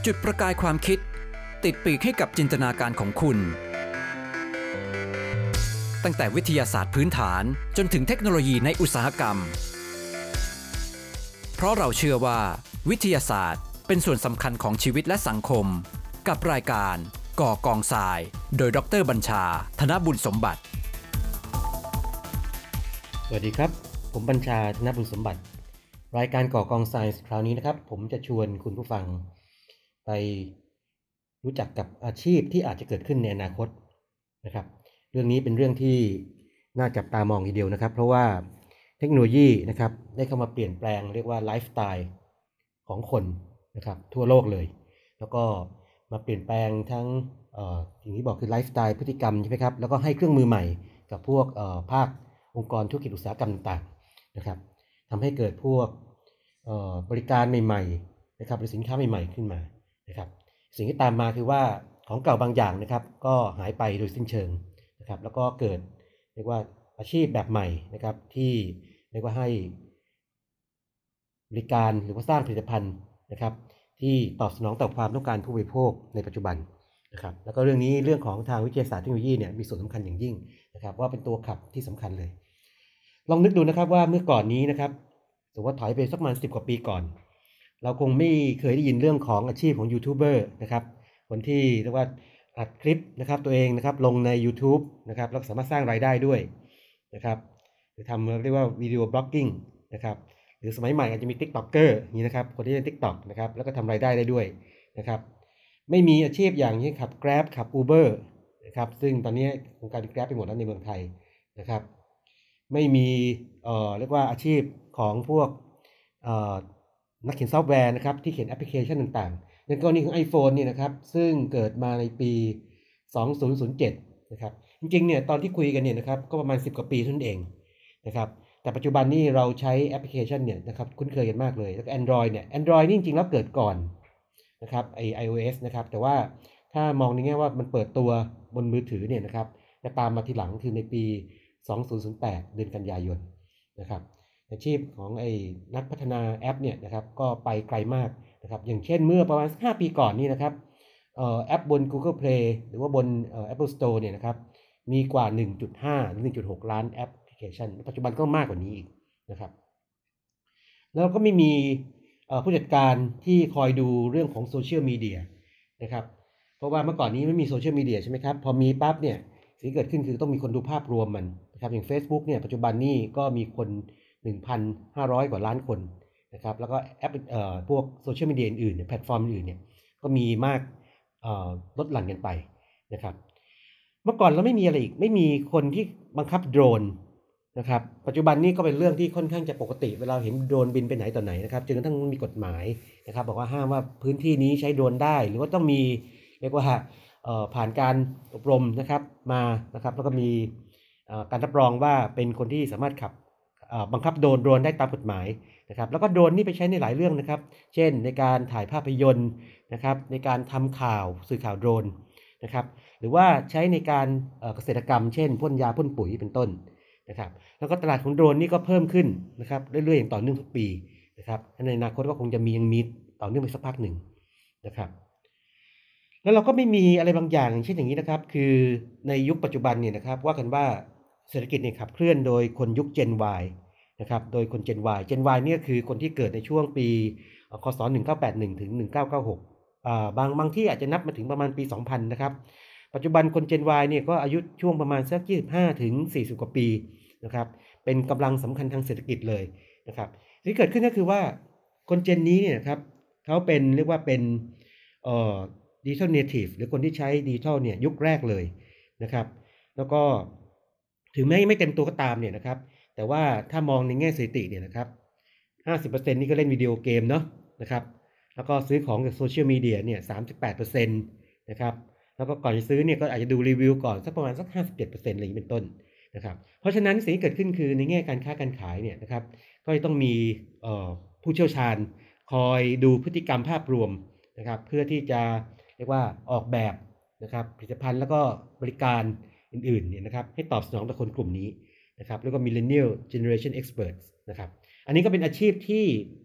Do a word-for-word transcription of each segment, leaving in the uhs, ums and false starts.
จุดประกายความคิดติดปีกให้กับจินตนาการของคุณตั้งแต่วิทยาศาสตร์พื้นฐานจนถึงเทคโนโลยีในอุตสาหกรรมเพราะเราเชื่อว่าวิทยาศาสตร์เป็นส่วนสำคัญของชีวิตและสังคมกับรายการก่อกองทรายโดยดร.บัญชาธนบุญสมบัติสวัสดีครับผมบัญชาธนบุญสมบัติรายการก่อกองทรายคราวนี้นะครับผมจะชวนคุณผู้ฟังไปรู้จักกับอาชีพที่อาจจะเกิดขึ้นในอนาคตนะครับเรื่องนี้เป็นเรื่องที่น่าจับตามองทีเดียวนะครับเพราะว่าเทคโนโลยีนะครับได้เข้ามาเปลี่ยนแปลงเรียกว่าไลฟ์สไตล์ของคนนะครับทั่วโลกเลยแล้วก็มาเปลี่ยนแปลงทั้งเอ่อสิ่งที่บอกคือไลฟ์สไตล์พฤติกรรมใช่ไหมครับแล้วก็ให้เครื่องมือใหม่กับพวกเอ่อภาคองค์กรธุรกิจอุตสาหกรรมต่างๆนะครับทำให้เกิดพวกเอ่อบริการใหม่ๆนะครับหรือสินค้าใหม่ๆขึ้นมานะครับสิ่งที่ตามมาคือว่าของเก่าบางอย่างนะครับก็หายไปโดยสิ้นเชิงนะครับแล้วก็เกิดเรียกว่าอาชีพแบบใหม่นะครับที่เรียกว่าให้บริการหรือว่าสร้างผลิตภัณฑ์นะครับที่ตอบสนองต่อความต้องการผู้บริโภคในปัจจุบันนะครับแล้วก็เรื่องนี้เรื่องของทางวิทยาศาสตร์เทคโนโลยีเนี่ยมีส่วนสำคัญอย่างยิ่งนะครับว่าเป็นตัวขับที่สำคัญเลยลองนึกดูนะครับว่าเมื่อก่อนนี้นะครับสมมติว่าถอยไปสักประมาณสิบกว่าปีก่อนเราคงไม่เคยได้ยินเรื่องของอาชีพของยูทูบเบอร์นะครับคนที่เรียกว่าอัดคลิปนะครับตัวเองนะครับลงใน YouTube นะครับแล้วสามารถสร้างรายได้ด้วยนะครับหรือทำเรียกว่าวิดีโอบล็อกกิ้งนะครับหรือสมัยใหม่อาจจะมี TikToker นี่นะครับคนที่เล่น TikTok นะครับแล้วก็ทำรายได้ได้ด้วยนะครับไม่มีอาชีพอย่างที่ขับ Grab ขับ Uber นะครับซึ่งตอนนี้วงการ Grab ไปหมดแล้วในเมืองไทยนะครับไม่มีเอ่อเรียกว่าอาชีพของพวกเอ่อนักเขียนซอฟต์แวร์นะครับที่เขียนแอปพลิเคชันต่างๆในกรณีของ iPhone นี่นะครับซึ่งเกิดมาในปีสองพันเจ็ดนะครับจริงๆเนี่ยตอนที่คุยกันเนี่ยนะครับก็ประมาณสิบกว่าปีเท่านั้นเองนะครับแต่ปัจจุบันนี้เราใช้แอปพลิเคชันเนี่ยนะครับคุ้นเคยกันมากเลยแล้วก็ Android เนี่ย Android นี่จริงๆแล้วเกิดก่อนนะครับไอ้ iOS นะครับแต่ว่าถ้ามองในแง่ว่ามันเปิดตัวบนมือถือเนี่ยนะครับจะตามมาทีหลังคือในปีสองพันแปดเดือนกันยายนนะครับอาชีพของไอ้นักพัฒนาแอปเนี่ยนะครับก็ไปไกลมากนะครับอย่างเช่นเมื่อประมาณห้าปีก่อนนี่นะครับเอ่อแอปบน Google Play หรือว่าบนเอ่อ Apple Store เนี่ยนะครับมีกว่า หนึ่งจุดห้า หรือ หนึ่งจุดหก ล้านแอปพลิเคชันปัจจุบันก็มากกว่านี้อีกนะครับแล้วก็ไม่มีเอ่อผู้จัดการที่คอยดูเรื่องของโซเชียลมีเดียนะครับเพราะว่าเมื่อก่อนนี้ไม่มีโซเชียลมีเดียใช่ไหมครับพอมีปั๊บเนี่ยสิ่งที่เกิดขึ้นคือต้องมีคนดูภาพรวมมันนะครับอย่าง Facebook เนี่ยปัจจุบันนี้ก็มีคน หนึ่งพันห้าร้อย กว่าล้านคนนะครับแล้วก็แอปเอ่อพวกโซเชียลมีเดียอื่นๆเนี่ยแพลตฟอร์มอื่นเนี่ยก็มีมากเอ่อลดหลั่นกันไปนะครับเมื่อก่อนเราไม่มีอะไรอีกไม่มีคนที่บังคับโดรนนะครับปัจจุบันนี้ก็เป็นเรื่องที่ค่อนข้างจะปกติเวลาเห็นโดรนบินไปไหนต่อไหนนะครับจนกระทั่งมีกฎหมายนะครับบอกว่าห้ามว่าพื้นที่นี้ใช้โดรนได้หรือว่าต้องมีเรียกว่าเอ่อผ่านการอบรมนะครับมานะครับแล้วก็มีเอ่อการรับรองว่าเป็นคนที่สามารถขับบังคับโดรนโดรนได้ตามกฎหมายนะครับแล้วก็โดรนนี่ไปใช้ในหลายเรื่องนะครับเช่นในการถ่ายภาพยนตร์นะครับในการทำข่าวสื่อข่าวโดรนนะครับหรือว่าใช้ในการเกษตรกรรมเช่นพ่นยาพ่นปุ๋ยเป็นต้นนะครับแล้วก็ตลาดของโดรนนี่ก็เพิ่มขึ้นนะครับเรื่อยๆอย่างต่อเนื่องทุกปีนะครับในอนาคตก็คงจะมียังมีต่อเนื่องไปสักพักหนึ่งนะครับแล้วเราก็ไม่มีอะไรบางอย่างเช่นอย่างนี้นะครับคือในยุคปัจจุบันเนี่ยนะครับว่ากันว่าเศรษฐกิจเนี่ยขับเคลื่อนโดยคนยุค Gen Y นะครับโดยคน Gen Y Gen Y เนี่ยคือคนที่เกิดในช่วงปีคศหนึ่งเก้าแปดหนึ่งถึงหนึ่งเก้าเก้าหกอ่าบางบางที่อาจจะนับมาถึงประมาณปีสองพันนะครับปัจจุบันคน Gen Y เนี่ยก็อายุช่วงประมาณสักยี่สิบห้าถึงสี่สิบกว่าปีนะครับเป็นกำลังสำคัญทางเศรษฐกิจเลยนะครับที่เกิดขึ้นก็คือว่าคนเจนนี้เนี่ยครับเขาเป็นเรียกว่าเป็นเอ่อดิจิทัลเนทีฟหรือคนที่ใช้ดิจิทัลเนี่ยยุคแรกเลยนะครับแล้วก็ถึงแม้ไม่เต็มตัวก็ตามเนี่ยนะครับแต่ว่าถ้ามองในแง่สถิติเนี่ยนะครับ ห้าสิบเปอร์เซ็นต์ นี่ก็เล่นวิดีโอเกมเนาะนะครับแล้วก็ซื้อของจากโซเชียลมีเดียเนี่ย สามสิบแปดเปอร์เซ็นต์ นะครับแล้วก็ก่อนจะซื้อเนี่ยก็อาจจะดูรีวิวก่อนสักประมาณสัก ห้าสิบเจ็ดเปอร์เซ็นต์ อะไรอย่างนี้เป็นต้นนะครับเพราะฉะนั้นสิ่งที่เกิดขึ้นคือในแง่การค้าการขายเนี่ยนะครับก็จะต้องมีผู้เชี่ยวชาญคอยดูพฤติกรรมภาพรวมนะครับเพื่อที่จะเรียกว่าออกแบบนะครับผลิตภัณฑ์แล้วก็บริการอื่นๆเนี่ยนะครับให้ตอบสนองต่อคนกลุ่มนี้นะครับแล้วก็ Millennial Generation Experts นะครับอันนี้ก็เป็นอาชีพที่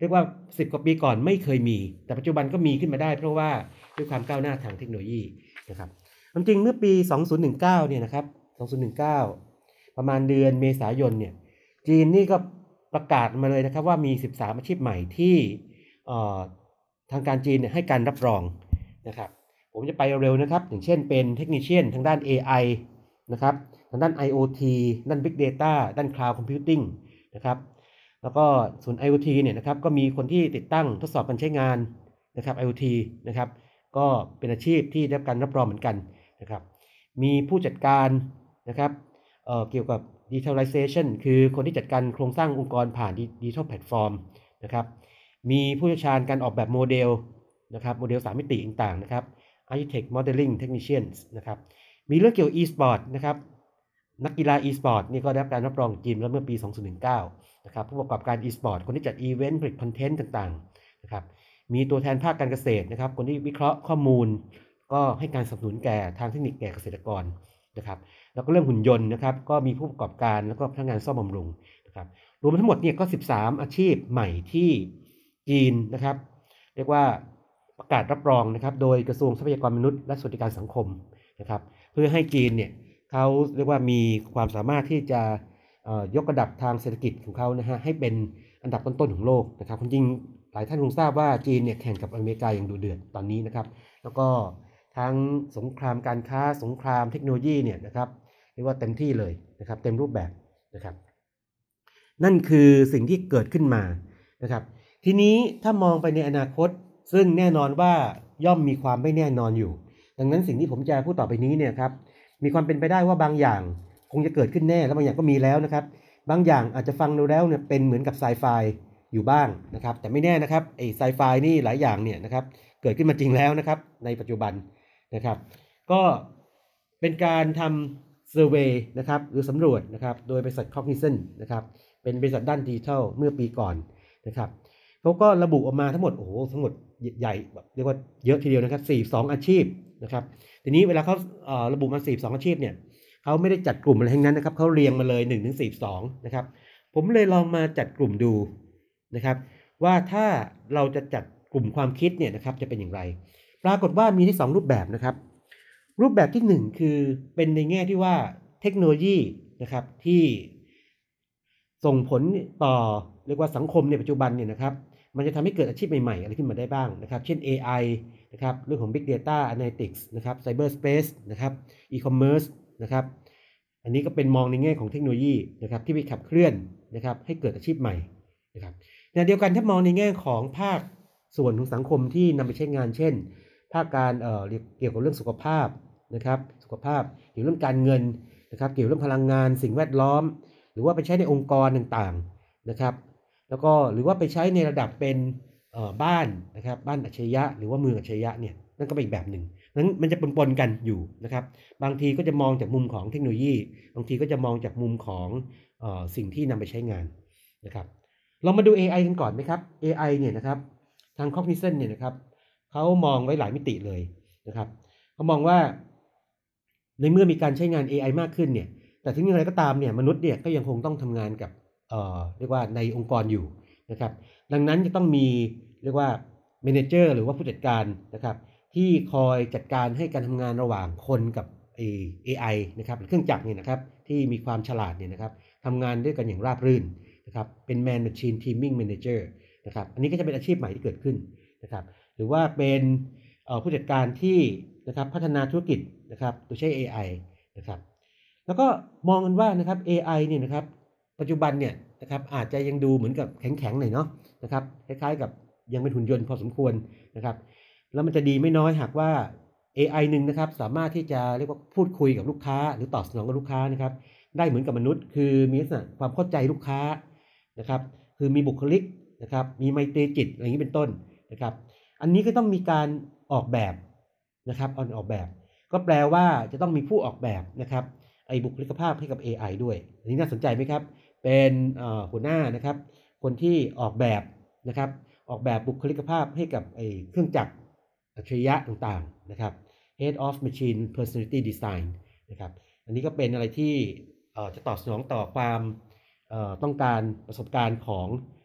เรียกว่าสิบกว่าปีก่อนไม่เคยมีแต่ปัจจุบันก็มีขึ้นมาได้เพราะว่าด้วยความก้าวหน้าทางเทคโนโลยีนะครับจริงเมื่อปีสองพันสิบเก้าเนี่ยนะครับสองพันสิบเก้าประมาณเดือนเมษายนเนี่ยจีนนี่ก็ประกาศมาเลยนะครับว่ามีสิบสามอาชีพใหม่ที่ทางการจีนเนี่ยให้การรับรองนะครับผมจะไปเร็วๆนะครับอย่างเช่นเป็นเทคนิคเชียนทางด้าน เอ ไอ นะครับทางด้าน ไอ โอ ที ด้าน Big Data ด้าน Cloud Computing นะครับแล้วก็ส่วน IoT เนี่ยนะครับก็มีคนที่ติดตั้งทดสอบการใช้งานนะครับ IoT นะครับก็เป็นอาชีพที่ได้รับการรับรองเหมือนกันนะครับมีผู้จัดการนะครับ เอ่อเกี่ยวกับ digitalization คือคนที่จัดการโครงสร้างองค์กรผ่าน digital platform นะครับมีผู้เชี่ยวชาญการออกแบบโมเดลนะครับโมเดลสามมิติต่างๆนะครับ architect modeling technicians นะครับมีเรื่องเกี่ยวกับ e-sport นะครับนักกีฬา e-sport นี่ก็ได้รับการรับรองจีนแล้วเมื่อปีสองพันสิบเก้านะครับผู้ประกอบการ e-sport คนที่จัดอีเวนต์ผลิตคอนเทนต์ต่างๆนะครับมีตัวแทนภาคการเกษตรนะครับคนที่วิเคราะห์ข้อมูลก็ให้การสนับสนุนแก่ทางเทคนิคแก่เกษตรกรนะครับแล้วก็เรื่องหุ่นยนต์นะครับก็มีผู้ประกอบการแล้วก็พนักงานซ่อมบำรุงนะครับรวมทั้งหมดเนี่ยก็สิบสามอาชีพใหม่ที่จีนนะครับเรียกว่าประกาศรับรองนะครับโดยกระทรวงทรัพยากรมนุษย์และสวัสดิการสังคมนะครับเพื่อให้จีนเนี่ยเขาเรียกว่ามีความสามารถที่จะยกระดับทางเศรษฐกิจของเขานะฮะให้เป็นอันดับต้นๆของโลกนะครับจริงหลายท่านคงทราบว่าจีนเนี่ยแข่งกับอเมริกาอย่างดุเดือดตอนนี้นะครับแล้วก็ทั้งสงครามการค้าสงครามเทคโนโลยีเนี่ยนะครับเรียกว่าเต็มที่เลยนะครับเต็มรูปแบบนะครับนั่นคือสิ่งที่เกิดขึ้นมานะครับทีนี้ถ้ามองไปในอนาคตซึ่งแน่นอนว่าย่อมมีความไม่แน่นอนอยู่ดังนั้นสิ่งที่ผมจะพูดต่อไปนี้เนี่ยครับมีความเป็นไปได้ว่าบางอย่างคงจะเกิดขึ้นแน่แล้วบางอย่างก็มีแล้วนะครับบางอย่างอาจจะฟังดูแล้วเนี่ยเป็นเหมือนกับไซไฟอยู่บ้างนะครับแต่ไม่แน่นะครับไอ้ไซไฟนี่หลายอย่างเนี่ยนะครับเกิดขึ้นมาจริงแล้วนะครับในปัจจุบันนะครับก็เป็นการทำเซอร์เวย์นะครับหรือสำรวจนะครับโดยบริษัท Cognizant นะครับเป็นบริษัทด้านดิจิทัลเมื่อปีก่อนนะครับเขาก็ระบุออกมาทั้งหมดโอ้โหทั้งหมดใหญ่แบบเรียกว่าเยอะทีเดียวนะครับสี่สิบสองอาชีพนะครับทีนี้เวลาเขาเอ่อระบุมาสี่สิบสองอาชีพเนี่ยเขาไม่ได้จัดกลุ่มอะไรทั้งนั้นนะครับเขาเรียงมาเลยหนึ่งถึงสี่สิบสองนะครับผมเลยลองมาจัดกลุ่มดูนะครับว่าถ้าเราจะจัดกลุ่มความคิดเนี่ยนะครับจะเป็นอย่างไรปรากฏว่ามีที่สองรูปแบบนะครับรูปแบบที่หนึ่งคือเป็นในแง่ที่ว่าเทคโนโลยีนะครับที่ส่งผลต่อเรียกว่าสังคมในปัจจุบันเนี่ยนะครับมันจะทำให้เกิดอาชีพใหม่ๆอะไรขึ้นมาได้บ้างนะครับเช่น เอ ไอ นะครับเรื่องของ Big Data Analytics นะครับ Cyberspace นะครับ E-commerce นะครับอันนี้ก็เป็นมองในแง่ของเทคโนโลยีนะครับที่ไปขับเคลื่อนนะครับให้เกิดอาชีพใหม่นะครับในเดียวกันถ้ามองในแง่ของภาคส่วนของสังคมที่นำไปใช้งานเช่นภาคการเอ่อเกี่ยวกับเรื่องสุขภาพนะครับสุขภาพเกี่ยวกับเรื่องการเงินนะครับเกี่ยวกับเรื่องพลังงานสิ่งแวดล้อมหรือว่าไปใช้ในองค์กรต่างๆนะครับแล้วก็หรือว่าไปใช้ในระดับเป็นบ้านนะครับบ้านอัจฉริยะหรือว่าเมืองอัจฉริยะเนี่ยนั่นก็เป็นอีกแบบหนึ่งนั้นมันจะปนๆกันอยู่นะครับบางทีก็จะมองจากมุมของเทคโนโลยีบางทีก็จะมองจากมุมของเอ่อสิ่งที่นำไปใช้งานนะครับเรามาดู เอ ไอ กันก่อนไหมครับ เอ ไอ เนี่ยนะครับทาง Cognizant เนี่ยนะครับเขามองไว้หลายมิติเลยนะครับเขามองว่าในเมื่อมีการใช้งาน เอ ไอ มากขึ้นเนี่ยแต่ถึงอย่างไรก็ตามเนี่ยมนุษย์เนี่ยก็ยังคงต้องทำงานกับเอ่อเรียกว่าในองค์กรอยู่นะครับดังนั้นจะต้องมีเรียกว่าเมเนเจอร์หรือว่าผู้จัดการนะครับที่คอยจัดการให้การทำงานระหว่างคนกับ เอ ไอ นะครับหรือเครื่องจักรเนี่ยนะครับที่มีความฉลาดเนี่ยนะครับทำงานด้วยกันอย่างราบรื่นนะครับเป็น Man Machine Teaming Manager นะครับอันนี้ก็จะเป็นอาชีพใหม่ที่เกิดขึ้นนะครับหรือว่าเป็นผู้จัดการที่นะครับพัฒนาธุรกิจนะครับโดยใช้ เอ ไอ นะครับแล้วก็มองกันว่านะครับ เอ ไอ เนี่ยนะครับปัจจุบันเนี่ยนะครับอาจจะยังดูเหมือนกับแข็งๆหน่อยเนาะนะครับคล้ายๆกับยังเป็นหุ่นยนต์พอสมควรนะครับแล้วมันจะดีไม่น้อยหากว่า เอ ไอ หนึ่งนะครับสามารถที่จะเรียกว่าพูดคุยกับลูกค้าหรือตอบสนองกับลูกค้านะครับได้เหมือนกับมนุษย์คือมีลักษณะความเข้าใจลูกค้านะครับคือมีบุคลิกนะครับมีไมตรีจิตอะไรอย่างนี้เป็นต้นนะครับอันนี้ก็ต้องมีการออกแบบนะครับเอาออกแบบก็แปลว่าจะต้องมีผู้ออกแบบนะครับไอ้บุคลิกภาพให้กับ เอ ไอ ด้วยอันนี้น่าสนใจไหมครับเป็นหัวหน้านะครับคนที่ออกแบบนะครับออกแบบบุคลิกภาพให้กับไอ้เครื่องจักรอัจฉริยะต่างๆนะครับ Head of Machine Personality Design นะครับอันนี้ก็เป็นอะไรที่จะตอบสนองต่อความต้องการประสบการณ์ของ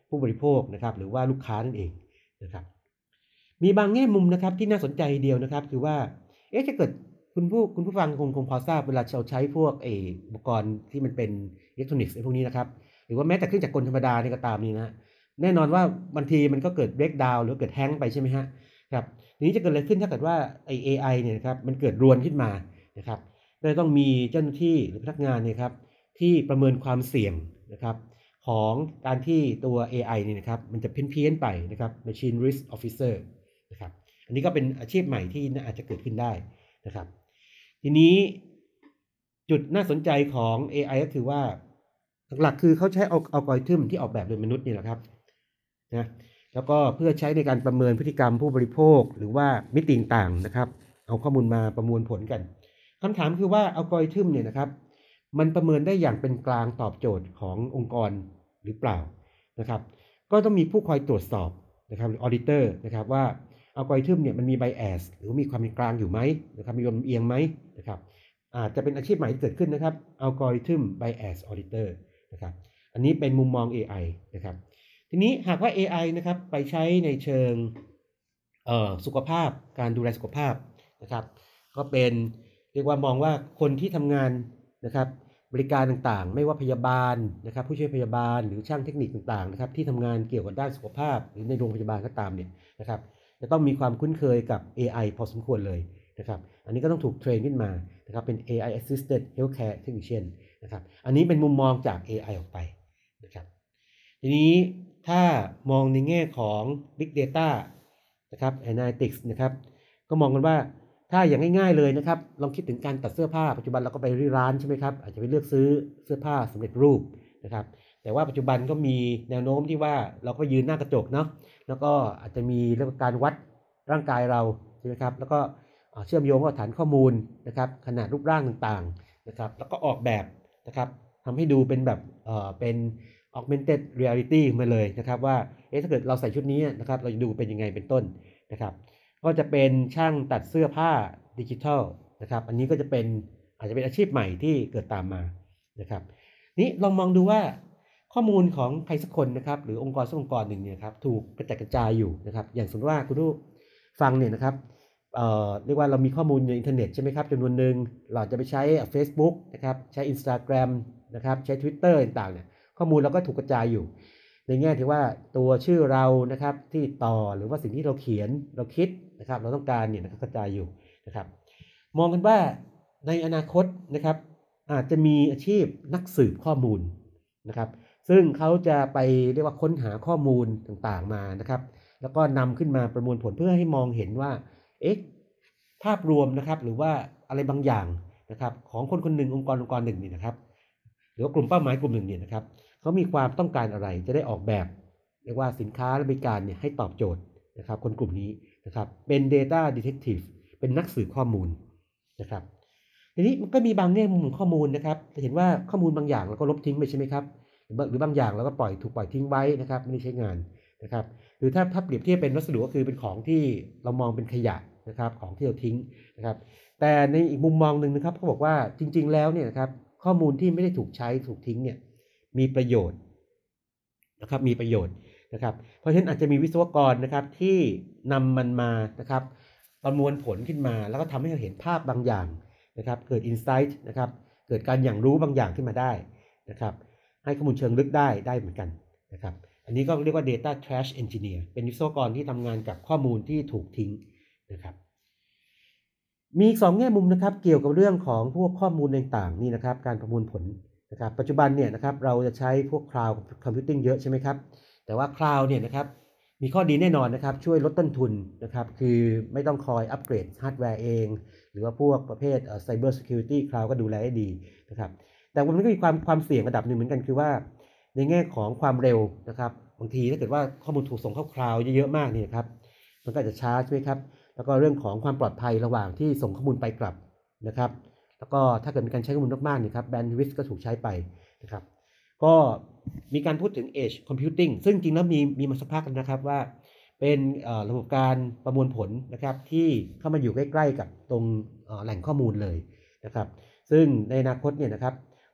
ผู้บริโภคนะครับหรือว่าลูกค้านั่นเองนะครับมีบางแง่มุมนะครับที่น่าสนใจเดียวนะครับคือว่าเอ๊ะถ้าเกิดคุณผู้คุณผู้ฟังคงคงพอทราบเวลาเราใช้พวกเอออุปกรณ์ที่มันเป็นอิเล็กทรอนิกส์ไอ้พวกนี้นะครับหรือว่าแม้แต่เครื่องจักรกลธรรมดานี่ก็ตามนี่นะแน่นอนว่าบางทีมันก็เกิด break down หรือเกิดแฮงก์ไปใช่ไหมฮะครับทีนี้จะเกิดอะไรขึ้นถ้าเกิดว่าไอ เอ ไอ เนี่ยนะครับมันเกิดรวนขึ้นมานะครับก็ต้องมีเจ้าหน้าที่หรือพนักงานเนี่ยครับที่ประเมินความเสี่ยงนะครับของการที่ตัว เอ ไอ เนี่ยนะครับมันจะเพี้ยนๆไปนะครับ Machine Risk Officer นะครับอันนี้ก็เป็นอาชีพใหม่ที่อาจจะเกิดขึ้นได้นะครับทีนี้จุดน่าสนใจของ เอ ไอ ก็คือว่าหลักๆคือเขาใช้อัลกอริทึมที่ออกแบบโดยมนุษย์นี่แหละครับนะแล้วก็เพื่อใช้ในการประเมินพฤติกรรมผู้บริโภคหรือว่ามิติต่างๆนะครับเอาข้อมูลมาประมวลผลกันคำถามคือว่าอัลกอริทึมเนี่ยนะครับมันประเมินได้อย่างเป็นกลางตอบโจทย์ขององค์กรหรือเปล่านะครับก็ต้องมีผู้คอยตรวจสอบนะครับหรือออดิเตอร์นะครับว่าอัลกอริทึมเนี่ยมันมีไบแอสหรือมีความเป็นกลางอยู่ไหมนะครับมีความเอียงไหมนะครับอาจจะเป็นอาชีพใหม่ที่เกิดขึ้นนะครับอัลกอริทึมไบแอสออดิเตอร์นะครับอันนี้เป็นมุมมอง เอ ไอ นะครับทีนี้หากว่า เอ ไอ นะครับไปใช้ในเชิงสุขภาพการดูแลสุขภาพนะครับก็เป็นเรียกว่ามองว่าคนที่ทำงานนะครับบริการต่างๆไม่ว่าพยาบาลนะครับผู้ช่วยพยาบาลหรือช่างเทคนิคต่างๆนะครับที่ทำงานเกี่ยวกับด้านสุขภาพหรือในโรงพยาบาลก็ตามเนี่ยนะครับจะต้องมีความคุ้นเคยกับ เอ ไอ พอสมควรเลยนะครับอันนี้ก็ต้องถูกเทรนขึ้นมานะครับเป็น เอ ไอ Assisted Healthcare Technician นะครับอันนี้เป็นมุมมองจาก เอ ไอ ออกไปนะครับทีนี้ถ้ามองในแง่ของ Big Data นะครับ Analytics นะครับก็มองกันว่าถ้าอย่างง่ายๆเลยนะครับลองคิดถึงการตัดเสื้อผ้าปัจจุบันเราก็ไปที่ร้านใช่ไหมครับอาจจะไปเลือกซื้อเสื้อผ้าสำเร็จรูปนะครับแต่ว่าปัจจุบันก็มีแนวโน้มที่ว่าเราก็ยืนหน้ากระจกเนาะแล้วก็อาจจะมีเรื่องการวัดร่างกายเราใช่ไหมครับแล้วก็เชื่อมโยงกับฐานข้อมูลนะครับขนาดรูปร่างต่างๆนะครับแล้วก็ออกแบบนะครับทำให้ดูเป็นแบบเอ่อเป็น augmented reality มาเลยนะครับว่าเอ๊ะถ้าเกิดเราใส่ชุดนี้นะครับเราจะดูเป็นยังไงเป็นต้นนะครับก็จะเป็นช่างตัดเสื้อผ้าดิจิทัลนะครับอันนี้ก็จะเป็นอาจจะเป็นอาชีพใหม่ที่เกิดตามมานะครับนี้ลองมองดูว่าข้อมูลของใครสักคนนะครับหรือองค์กรสักองค์กรหนึ่งเนี่ยครับถูกกระจายกระจายอยู่นะครับอย่างสมมติว่าคุณผู้ฟังเนี่ยนะครับเอ่อเรียกว่าเรามีข้อมูลในอินเทอร์เน็ตใช่ไหมครับจำนวนหนึ่งเราจะไปใช้ Facebook นะครับใช้ Instagram นะครับใช้ Twitter ต่างๆเนี่ยข้อมูลเราก็ถูกกระจายอยู่ในแง่ที่ว่าตัวชื่อเรานะครับที่ต่อหรือว่าสิ่งที่เราเขียนเราคิดนะครับเราต้องการเนี่ยนะครับกระจายอยู่นะครับมองกันว่าในอนาคตนะครับอาจจะมีอาชีพนักสืบข้อมูลนะครับซึ่งเขาจะไปเรียกว่าค้นหาข้อมูลต่างๆมานะครับแล้วก็นำขึ้นมาประมวลผลเพื่อให้มองเห็นว่าเอ๊ะภาพรวมนะครับหรือว่าอะไรบางอย่างนะครับของคนคนหนึ่งองค์กรองค์กรหนึ่งนี่นะครับหรือว่ากลุ่มเป้าหมายกลุ่มหนึ่งเนี่ยนะครับเขามีความต้องการอะไรจะได้ออกแบบเรียกว่าสินค้าและบริการเนี่ยให้ตอบโจทย์นะครับคนกลุ่มนี้นะครับเป็น Data Detective เป็นนักสืบข้อมูลนะครับทีนี้มันก็มีบางแง่มุมของข้อมูลนะครับจะเห็นว่าข้อมูลบางอย่างเราก็ลบทิ้งไปใช่ไหมครับหรือบางอย่างเราก็ปล่อยถูกปล่อยทิ้งไว้นะครับไม่ได้ใช้งานนะครับหรือถ้าถ้าเปรียบเทียบเป็นวัสดุก็คือเป็นของที่เรามองเป็นขยะนะครับของที่เราทิ้งนะครับแต่ในอีกมุมมองหนึ่งนะครับเขาบอกว่าจริงๆแล้วเนี่ยนะครับข้อมูลที่ไม่ได้ถูกใช้ถูกทิ้งเนี่ยมีประโยชน์นะครับมีประโยชน์นะครับเพราะฉะนั้นอาจจะมีวิศวกรนะครับที่นำมันมานะครับประมวลผลขึ้นมาแล้วก็ทำให้เราเห็นภาพบางอย่างนะครับเกิด insight นะครับเกิดการอย่างรู้บางอย่างขึ้นมาได้นะครับให้ข้อมูลเชิงลึกได้ได้เหมือนกันนะครับอันนี้ก็เรียกว่า data trash engineer เป็นวิศวกรที่ทำงานกับข้อมูลที่ถูกทิ้งนะครับมีสองแง่มุมนะครับเกี่ยวกับเรื่องของพวกข้อมูลต่างๆนี่นะครับการประมวลผลนะครับปัจจุบันเนี่ยนะครับเราจะใช้พวก cloud computing เยอะใช่ไหมครับแต่ว่า cloud เนี่ยนะครับมีข้อดีแน่นอนนะครับช่วยลดต้นทุนนะครับคือไม่ต้องคอยอัปเกรดฮาร์ดแวร์เองหรือว่าพวกประเภท cyber security cloud ก็ดูแลได้ดีนะครับแต่มันก็มีความความเสี่ยงระดับหนึ่งเหมือนกันคือว่าในแง่ของความเร็วนะครับบางทีถ้าเกิดว่าข้อมูลถูกส่งเข้า cloud เยอะๆมากเนี่ยครับมันก็จะช้าใช่ไหมครับแล้วก็เรื่องของความปลอดภัยระหว่างที่ส่งข้อมูลไปกลับนะครับแล้วก็ถ้าเกิดมีการใช้ข้อมูลมากๆเนี่ยครับ bandwidth ก็ถูกใช้ไปนะครับก็มีการพูดถึง edge computing ซึ่งจริงแล้วมีมีมาสักพักแล้วนะครับว่าเป็นระบบการประมวลผลนะครับที่เข้ามาอยู่ใกล้ๆกับตรงแหล่งข้อมูลเลยนะครับซึ่งในอนาคตเนี่ยนะครับ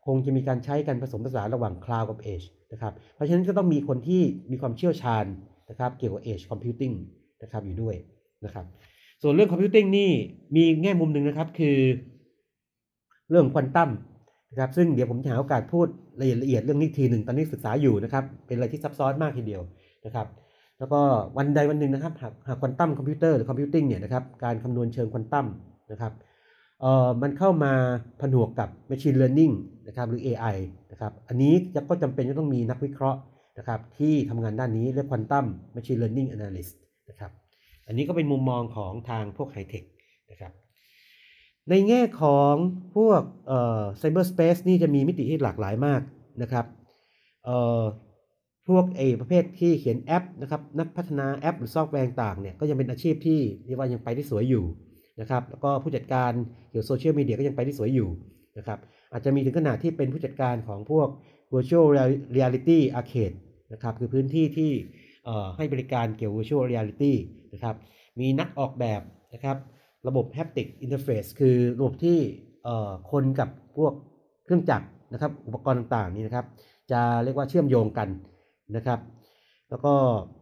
คงจะมีการใช้กันผสมผสานระหว่าง Cloud กับ Edge นะครับเพราะฉะนั้นก็ต้องมีคนที่มีความเชี่ยวชาญนะครับเกี่ยวกับ Edge Computing นะครับอยู่ด้วยนะครับส่วนเรื่อง Computing นี่มีแง่มุมหนึ่งนะครับคือเรื่องควอนตัมนะครับซึ่งเดี๋ยวผมจะหาโอกาสพูดละเอียดละเอียดเรื่องนี้ทีหนึ่งตอนนี้ศึกษาอยู่นะครับเป็นอะไรที่ซับซ้อนมากทีเดียวนะครับแล้วก็วันใดวันหนึ่งนะครับหากหากควอนตัมคอมพิวเตอร์หรือคอมพิวติ้งเนี่ยนะครับการคำนวณเชิงควอนตัมนะครับเอ่อมันเข้ามาผนวกกับ Machine Learning นะครับหรือ เอ ไอ นะครับอันนี้จะก็จำเป็นจะต้องมีนักวิเคราะห์นะครับที่ทำงานด้านนี้เรียก Quantum Machine Learning Analyst นะครับอันนี้ก็เป็นมุมมองของทางพวกไฮเทคนะครับในแง่ของพวกเอ่อ Cyberspace นี่จะมีมิติที่หลากหลายมากนะครับเอ่อพวกไอ้ประเภทที่เขียนแอปนะครับนักพัฒนาแอปหรือซอฟต์แวร์ต่างเนี่ยก็ยังเป็นอาชีพที่เรียกว่ายังไปได้สวยอยู่นะครับแล้วก็ผู้จัดการเกี่ยวกับโซเชียลมีเดียก็ยังไปได้สวยอยู่นะครับอาจจะมีถึงขนาดที่เป็นผู้จัดการของพวก Virtual Reality Arcade นะครับคือพื้นที่ที่เอ่อให้บริการเกี่ยวกับ Virtual Reality นะครับมีนักออกแบบนะครับระบบ Haptic Interface คือระบบที่เอ่อคนกับพวกเครื่องจักรนะครับอุปกรณ์ต่างๆนี่นะครับจะเรียกว่าเชื่อมโยงกันนะครับแล้วก็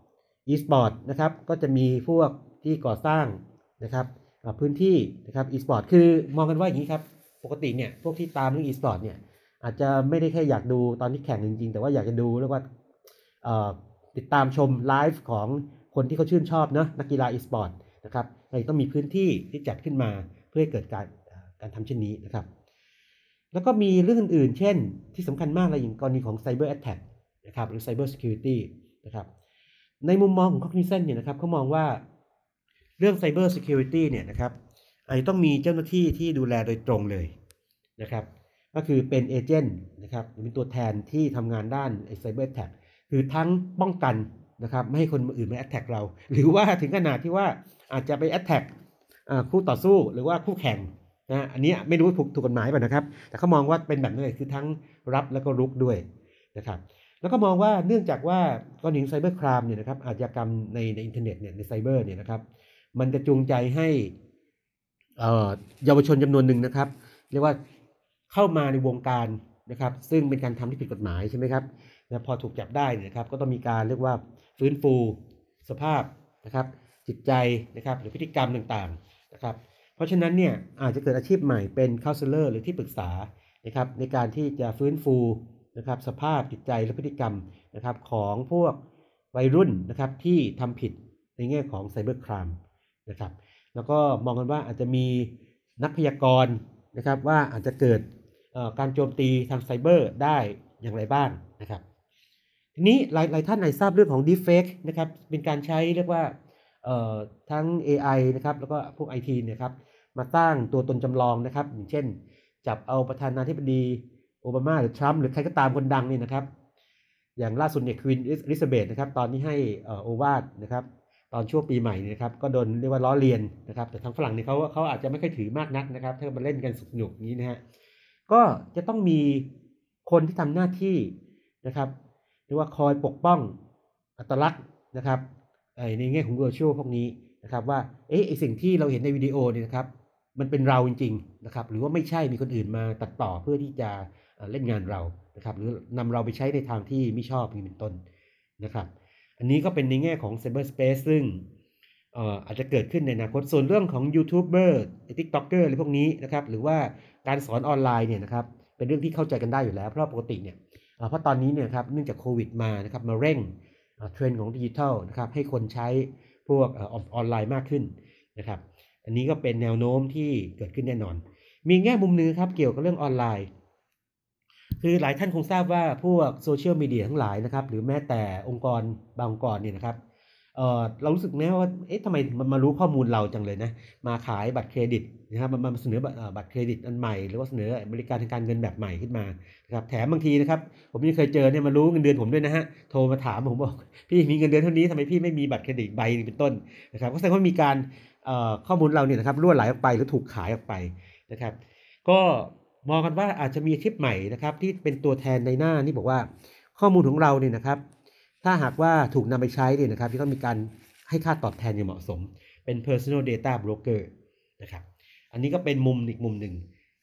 e-sport นะครับก็จะมีพวกที่ก่อสร้างนะครับพื้นที่นะครับ e-sport คือมองกันว่าอย่างนี้ครับปกติเนี่ยพวกที่ตามเรื่อง e-sport เนี่ยอาจจะไม่ได้แค่อยากดูตอนที่แข่งจริงๆแต่ว่าอยากจะดูเรียกว่าติดตามชมไลฟ์ของคนที่เขาชื่นชอบเนาะนักกีฬา e-sport นะครับเลยต้องมีพื้นที่ที่จัดขึ้นมาเพื่อให้เกิดการการทำเช่นนี้นะครับแล้วก็มีเรื่องอื่นๆเช่นที่สำคัญมากเลยอย่างกรณีของ Cyber Attack นะครับหรือ Cyber Security นะครับในมุมมองของ Cognizant เนี่ยนะครับเขามองว่าเรื่อง Cyber Security เนี่ยนะครับอาจจะต้องมีเจ้าหน้าที่ที่ดูแลโดยตรงเลยนะครับก็คือเป็นเอเจนต์นะครับหรือเป็นตัวแทนที่ทำงานด้าน Cyber Attack คือทั้งป้องกันนะครับไม่ให้คนอื่นมา attack เราหรือว่าถึงขนาดที่ว่าอาจจะไป attack คู่ต่อสู้หรือว่าคู่แข่งนะอันนี้ไม่รู้ถูกถูกกฎหมายป่ะนะครับแต่เขามองว่าเป็นแบบนั้นเลยคือทั้งรับแล้วก็รุกด้วยนะครับแล้วก็มองว่าเนื่องจากว่ากรณีไซเบอร์ครามเนี่ยนะครับอาชญากรรมในในอินเทอร์เน็ตเนี่ยในไซเบอร์เนี่ยนะครับมันจะจูงใจให้เยาวชนจำนวนหนึ่งนะครับเรียกว่าเข้ามาในวงการนะครับซึ่งเป็นการทำที่ผิดกฎหมายใช่ไหมครับนะพอถูกจับได้นะครับก็ต้องมีการเรียกว่าฟื้นฟูสภาพนะครับจิตใจนะครับหรือพฤติกรรมต่างๆนะครับเพราะฉะนั้นเนี่ยอาจจะเกิดอาชีพใหม่เป็นคาสเซอร์หรือที่ปรึกษานะครับในการที่จะฟื้นฟูนะครับสภาพจิตใจและพฤติกรรมนะครับของพวกวัยรุ่นนะครับที่ทำผิดในแง่ของไซเบอร์ครามนะครับแล้วก็มองกันว่าอาจจะมีนักพยากรณ์นะครับว่าอาจจะเกิดการโจมตีทางไซเบอร์ได้อย่างไรบ้างนะครับทีนี้หลายหลายท่านอาจทราบเรื่องของ Deepfake นะครับเป็นการใช้เรียกว่าทั้ง เอ ไอ นะครับแล้วก็พวก ไอ ที เนี่ยครับมาสร้างตัวตนจำลองนะครับอย่างเช่นจับเอาประธานาธิบดีโอบามาหรือทรัมป์หรือใครก็ตามคนดังนี่นะครับอย่างล่าสุดเนี่ยควีนอลิซาเบธนะครับตอนนี้ให้โอวาทนะครับตอนช่วงปีใหม่นี่นะครับก็โดนเรียกว่าล้อเลียนนะครับแต่ทางฝรั่งนี่เขาเขาอาจจะไม่ค่อยถือมากนักนะครับถ้ามาเล่นกันสนุกนี้นะฮะก็จะต้องมีคนที่ทำหน้าที่นะครับเรียกว่าคอยปกป้องอัตลักษณ์นะครับในแง่ของ virtual พวกนี้นะครับว่าเอ๊ะไอสิ่งที่เราเห็นในวิดีโอเนี่ยนะครับมันเป็นเราจริงๆนะครับหรือว่าไม่ใช่มีคนอื่นมาตัดต่อเพื่อที่จะเล่นงานเรานะครับหรือนำเราไปใช้ในทางที่ไม่ชอบนี่เป็นต้นนะครับอันนี้ก็เป็นในแง่ของ Cyberspace ซึ่งอาจจะเกิดขึ้นในอนาคตส่วนเรื่องของยูทูบเบอร์ติ๊กต็อกเกอร์อะไรพวกนี้นะครับหรือว่าการสอนออนไลน์เนี่ยนะครับเป็นเรื่องที่เข้าใจกันได้อยู่แล้วเพราะปกติเนี่ยเพราะตอนนี้เนี่ยครับเนื่องจากโควิดมานะครับมาเร่งเทรนด์ของดิจิทัลนะครับให้คนใช้พวกออนไลน์มากขึ้นนะครับอันนี้ก็เป็นแนวโน้มที่เกิดขึ้นแน่นอนมีแง่มุมนึงครับเกี่ยวกับเรื่องออนไลน์คือหลายท่านคงทราบว่าพวกโซเชียลมีเดียทั้งหลายนะครับหรือแม้แต่องค์กรบางองค์กรเนี่ยนะครับเอ่อเรารู้สึกแน่ว่าเอ๊ะทำไมมันมารู้ข้อมูลเราจังเลยนะมาขายบัตรเครดิตนะครับมันมาเสนอบัตรเครดิตอันใหม่หรือว่าเสนอบริการทางการเงินแบบใหม่ขึ้นมานะครับแถมบางทีนะครับผมยังเคยเจอเนี่ยมารู้เงินเดือนผมด้วยนะฮะโทรมาถามผมบอกพี่มีเงินเดือนเท่านี้ทำไมพี่ไม่มีบัตรเครดิตใบนึงเป็นต้นนะครับก็แสดงว่ามีการข้อมูลเราเนี่ยนะครับรั่วไหลออกไปหรือถูกขายออกไปนะครับก็มองกันว่าอาจจะมีอาชีพใหม่นะครับที่เป็นตัวแทนในหน้านี่บอกว่าข้อมูลของเราเนี่ยนะครับถ้าหากว่าถูกนำไปใช้เนี่ยนะครับที่ต้องมีการให้ค่าตอบแทนอย่างเหมาะสมเป็น personal data broker นะครับอันนี้ก็เป็นมุมอีกมุมหนึ่ง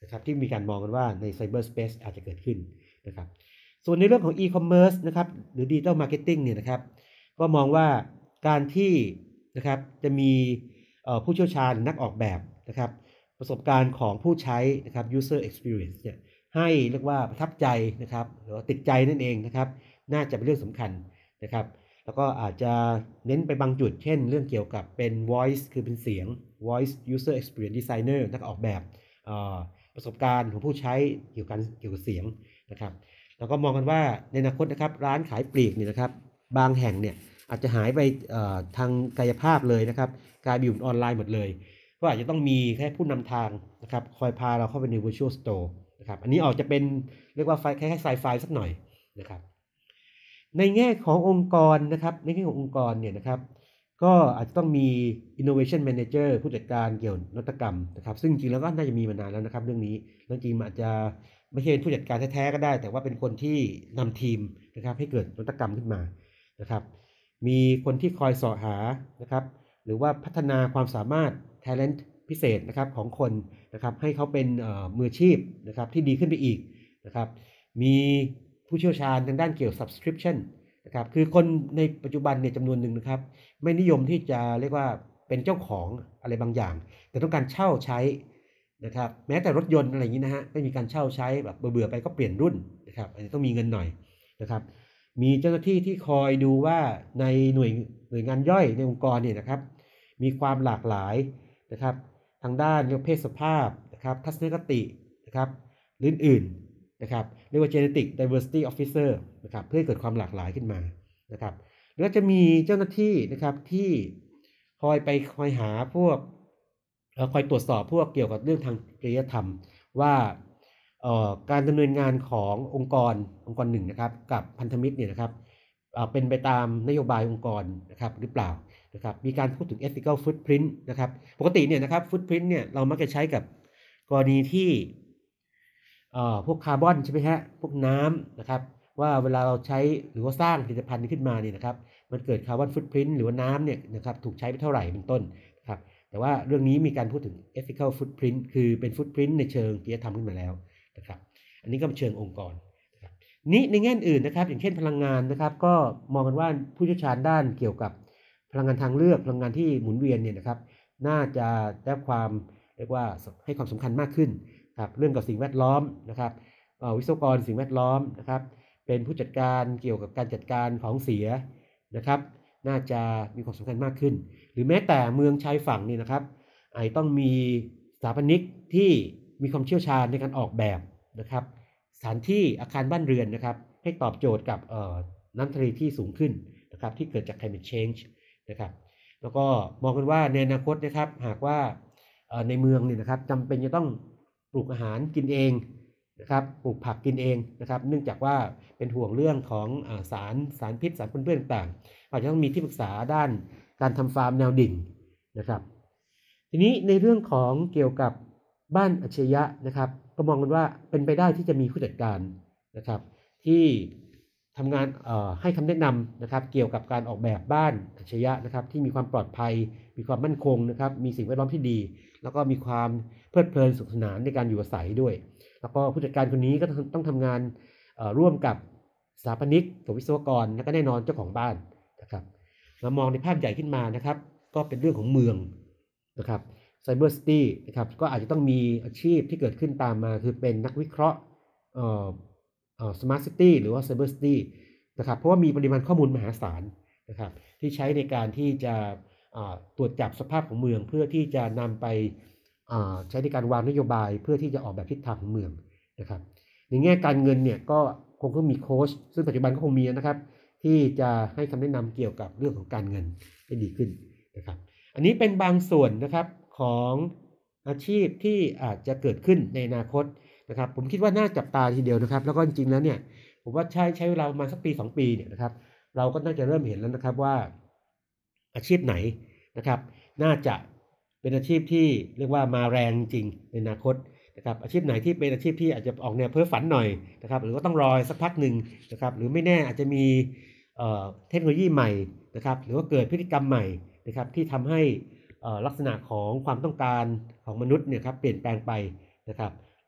นะครับที่มีการมองกันว่าใน Cyber Space อาจจะเกิดขึ้นนะครับส่วนในเรื่องของ e-commerce นะครับหรือ Digital Marketing เนี่ยนะครับก็มองว่าการที่นะครับจะมีผู้เชี่ยวชาญนักออกแบบนะครับประสบการณ์ของผู้ใช้นะครับ user experience เนี่ยให้เรียกว่าประทับใจนะครับหรือว่าติดใจนั่นเองนะครับน่าจะเป็นเรื่องสำคัญนะครับแล้วก็อาจจะเน้นไปบางจุดเช่นเรื่องเกี่ยวกับเป็น voice คือเป็นเสียง voice user experience designer นักออกแบบประสบการณ์ของผู้ใช้เกี่ยวกับเกี่ยวกับเสียงนะครับแล้วก็มองกันว่าในอนาคตนะครับร้านขายปลีกเนี่ยนะครับบางแห่งเนี่ยอาจจะหายไปทางกายภาพเลยนะครับกลายเป็นอยู่ออนไลน์หมดเลยก็อาจจะต้องมีแค่ผู้นำทางนะครับคอยพาเราเข้าไปใน virtual store นะครับอันนี้ออกจะเป็นเรียกว่าคล้ายๆไซไฟสักหน่อยนะครับในแง่ขององค์กรนะครับในแง่ขององค์กรเนี่ยนะครับก็อาจจะต้องมี innovation manager ผู้จัดการเกี่ยวนวัตกรรมนะครับซึ่งจริงแล้วก็น่าจะมีมานานแล้วนะครับเรื่องนี้จริงๆอาจจะไม่ใช่ผู้จัดการแท้ๆก็ได้แต่ว่าเป็นคนที่นำทีมนะครับให้เกิดนวัตกรรมขึ้นมานะครับมีคนที่คอยสอหานะครับหรือว่าพัฒนาความสามารถ talent พิเศษนะครับของคนนะครับให้เขาเป็นมืออาชีพนะครับที่ดีขึ้นไปอีกนะครับมีผู้เชี่ยวชาญทางด้านเกี่ยวกับ subscription นะครับคือคนในปัจจุบันเนี่ยจำนวนหนึ่งนะครับไม่นิยมที่จะเรียกว่าเป็นเจ้าของอะไรบางอย่างแต่ต้องการเช่าใช้นะครับแม้แต่รถยนต์อะไรอย่างนี้นะฮะไม่มีการเช่าใช้แบบเบื่อๆไปก็เปลี่ยนรุ่นนะครับอันนี้ต้องมีเงินหน่อยนะครับมีเจ้าหน้าที่ที่คอยดูว่าในหน่วยหน่วยงานย่อยในองค์กรเนี่ยนะครับมีความหลากหลายนะครับทางด้านเพศสภาพนะครับทัศนคตินะครับหรืออื่นๆนะครับเรียกว่า genetic diversity officer นะครับเพื่อให้เกิดความหลากหลายขึ้นมานะครับแล้วจะมีเจ้าหน้าที่นะครับที่คอยไปคอยหาพวกคอยตรวจสอบพวกเกี่ยวกับเรื่องทางจริยธรรมว่าการดำเนินงานขององค์กรองค์กรหนึ่งนะครับกับพันธมิตรเนี่ยนะครับเป็นไปตามนโยบายองค์กรนะครับหรือเปล่านะครับมีการพูดถึง ethical footprint นะครับปกติเนี่ยนะครับ footprint เนี่ยเรามักจะใช้กับกรณีที่พวกคาร์บอนใช่ไหมฮะพวกน้ำนะครับว่าเวลาเราใช้หรือว่าสร้างผลิตภัณฑ์ขึ้นมาเนี่ยนะครับมันเกิดคาร์บอนฟุตพริ้นท์หรือว่าน้ำเนี่ยนะครับถูกใช้ไปเท่าไหร่เป็นต้นนะครับแต่ว่าเรื่องนี้มีการพูดถึง ethical footprint คือเป็นฟุตพริ้นท์ในเชิงจริยธรรมขึ้นมาแล้วนะครับอันนี้ก็เป็นเชิงองค์กรนะครับนี้ในแง่อื่นนะครับอย่างเช่นพลังงานนะครับก็มองกันว่าผู้เชี่ยวชาญด้านเกี่ยวกับพลังงานทางเลือกพลังงานที่หมุนเวียนเนี่ยนะครับน่าจะได้ความเรียกว่าให้ความสำคัญมากขึ้นครับเรื่องกับสิ่งแวดล้อมนะครับวิศวกรสิ่งแวดล้อมนะครับเป็นผู้จัดการเกี่ยวกับการจัดการของเสียนะครับน่าจะมีความสำคัญมากขึ้นหรือแม้แต่เมืองชายฝั่งนี่นะครับอาจต้องมีสถาปนิกที่มีความเชี่ยวชาญในการออกแบบนะครับสถานที่อาคารบ้านเรือนนะครับให้ตอบโจทย์กับน้ำทะเลที่สูงขึ้นนะครับที่เกิดจาก climate change นะครับแล้วก็มองกันว่าในอนาคตนะครับหากว่าในเมืองเนี่ยนะครับจำเป็นจะต้องปลูกอาหารกินเองนะครับปลูกผักกินเองนะครับเนื่องจากว่าเป็นห่วงเรื่องของสารสารพิษสารปนเปื้อนต่างๆอาจจะต้องมีที่ปรึกษาด้านการทำฟาร์มแนวดิ่งนะครับทีนี้ในเรื่องของเกี่ยวกับบ้านอัจฉริยะนะครับก็มองกันว่าเป็นไปได้ที่จะมีผู้จัดการนะครับที่ทำงานให้คำแนะนำนะครับเกี่ยวกับการออกแบบบ้านอัจฉริยะนะครับที่มีความปลอดภัยมีความมั่นคงนะครับมีสิ่งแวดล้อมที่ดีแล้วก็มีความเพลิดเพลินสุขสนานในการอยู่อาศัยด้วยแล้วก็ผู้จัดการคนนี้ก็ต้องทำงานร่วมกับสถาปนิกกับวิศวกรและก็แน่นอนเจ้าของบ้านนะครับเรามองในภาพใหญ่ขึ้นมานะครับก็เป็นเรื่องของเมืองนะครับไซเบอร์ซิตี้นะครับก็อาจจะต้องมีอาชีพที่เกิดขึ้นตามมาคือเป็นนักวิเคราะห์เอ่อเอ่อสมาร์ทซิตี้หรือว่าไซเบอร์ซิตี้นะครับเพราะว่ามีปริมาณข้อมูลมหาศาลนะครับที่ใช้ในการที่จะตรวจจับสภาพของเมืองเพื่อที่จะนำไปใช้ในการวางนโยบายเพื่อที่จะออกแบบทิศทางของเมืองนะครับในแง่การเงินเนี่ยก็คงต้องมีโค้ชซึ่งปัจจุบันก็คงมีนะครับที่จะให้คำแนะนำเกี่ยวกับเรื่องของการเงินให้ดีขึ้นนะครับอันนี้เป็นบางส่วนนะครับของอาชีพที่อาจจะเกิดขึ้นในอนาคตนะครับผมคิดว่าน่าจับตาทีเดียวนะครับแล้วก็จริงๆแล้วเนี่ยผมว่าใช้ใช้เวลาประมาณสักปีสองปีเนี่ยนะครับเราก็น่าจะเริ่มเห็นแล้วนะครับว่าอาชีพไหนนะครับน่าจะเป็นอาชีพที่เรียกว่ามาแรงจริงในอนาคตนะครับอาชีพไหนที่เป็นอาชีพที่อาจจะออกแนวเพ้อฝันหน่อยนะครับหรือว่าต้องรอสักพักหนึ่งนะครับหรือไม่แน่อาจจะมีเทคโนโลยีใหม่นะครับหรือว่าเกิดพฤติกรรมใหม่นะครับที่ทำให้ลักษณะของความต้องการของมนุษย์เนี่ยครับเปลี่ยนแปลงไปนะครับ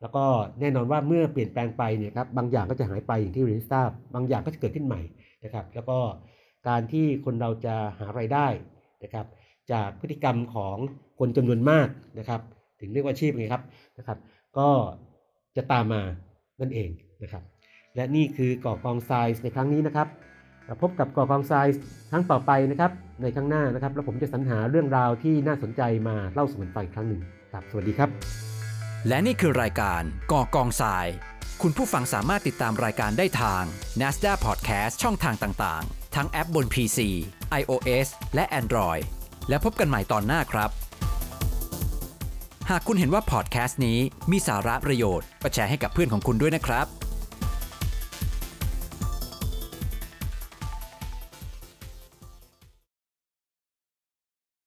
แล้วก็แน่นอนว่าเมื่อเปลี่ยนแปลงไปเนี่ยครับบางอย่างก็จะหายไปอย่างที่เรียนทราบบางอย่างก็จะเกิดขึ้นใหม่นะครับแล้วก็การที่คนเราจะหารายได้นะครับจากพฤติกรรมของคนจำนวนมากนะครับถึงเรียกว่าอาชีพไงครับนะครับก็จะตามมานั่นเองนะครับและนี่คือก่อกองทรายในครั้งนี้นะครับพบกับก่อกองทรายครั้งต่อไปนะครับในครั้งหน้านะครับแล้วผมจะสรรหาเรื่องราวที่น่าสนใจมาเล่าสู่กันฟังอีกครั้งหนึ่งครับสวัสดีครับและนี่คือรายการก่อกองทรายคุณผู้ฟังสามารถติดตามรายการได้ทาง NASDAQ Podcast ช่องทางต่างๆทั้งแอปบน พี ซี iOS และ Android และพบกันใหม่ตอนหน้าครับหากคุณเห็นว่าพอดแคสต์นี้มีสาระประโยชน์ก็แชร์ให้กับเพื่อนของคุณด้วยนะครับ